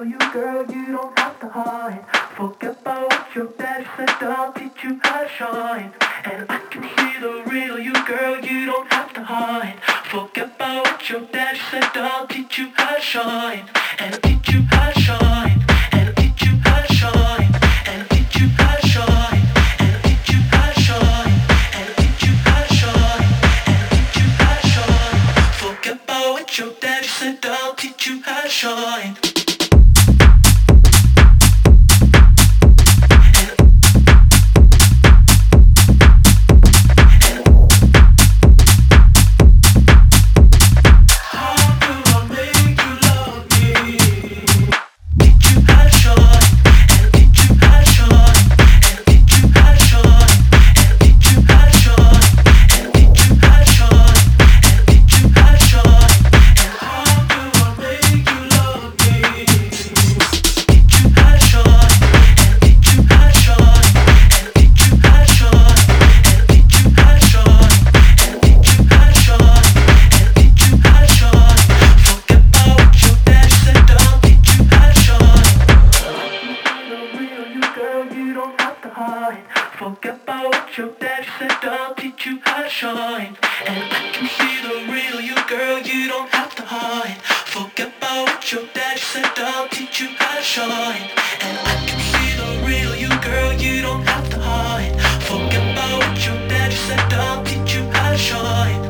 real you, girl, you don't have to hide. Forget about what your daddy said, I'll teach you how to shine. And I can see the real you, girl, you don't have to hide. Forget about what your daddy said, I'll teach you how to shine. And I'll teach you how to shine. And I'll teach you how to shine. And I'll teach you how to shine. And I'll teach you how to shine. And I'll teach you how to shine. And I'll teach you how to shine. Forget about what your daddy said, I'll teach you how to shine. Forget about what your daddy said, I'll teach you how to shine. And I can see the real you, girl, you don't have to hide. Forget about what your daddy said, I'll teach you how to shine. And I can see the real you, girl, you don't have to hide. Forget about what your daddy said, I'll teach you how to shine.